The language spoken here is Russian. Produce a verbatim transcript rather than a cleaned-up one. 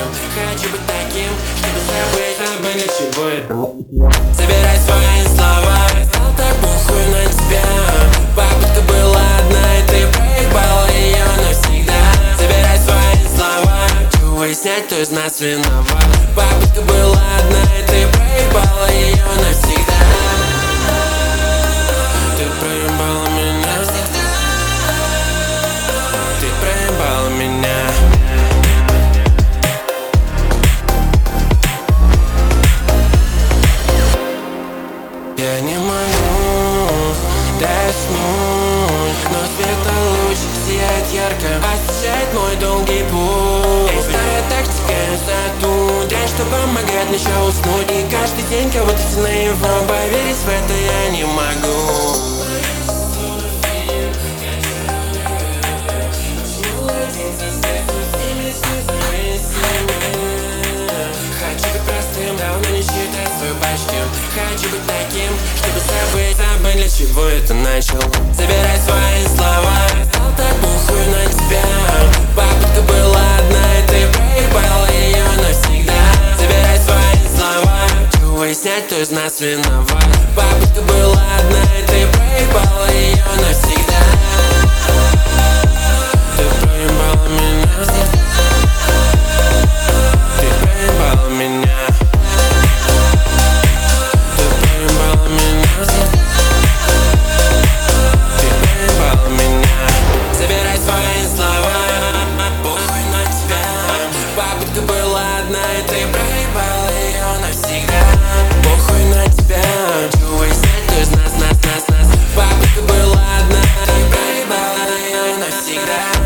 Хочу быть таким, чтобы забыть, забыть для чего это. Собирай свои слова, стал так похуй на тебя. Попытка была одна, и ты проебала ее навсегда. Собирай свои слова, хочу выяснять, кто из нас виноват. Попытка была одна, и ты проебала ее навсегда. Ты проебала меня навсегда. Ты проебала меня. Я не могу заснуть, но светолучик сияет ярко, освещает мой долгий путь. Эй, старая тактика, за ту дрянь, что помогает мне еще уснуть. И каждый день кого-то сильнее, но поверить в это я не могу. Хочу быть простым, давно не считать свою почту. Хочу быть таким, чтобы забыть, забыть, для чего это начал. Собирай свои слова, стал так похуй на тебя. Попытка была одна, и ты проебала ее навсегда. Собирай свои слова, хочу выяснять, кто из нас виноват. Попытка была одна, и ты проебала ее навсегда. Ты проебала меня навсегда. Ты проебала меня. Ты проебала меня навсегда. Ты проебала меня. Собирай свои слова, похуй на тебя. Попытка была одна, и ты проебала ее навсегда. Похуй на тебя, хочу выяснять, кто из нас, нас, нас, нас. Попытка была одна, ты проебала ее навсегда.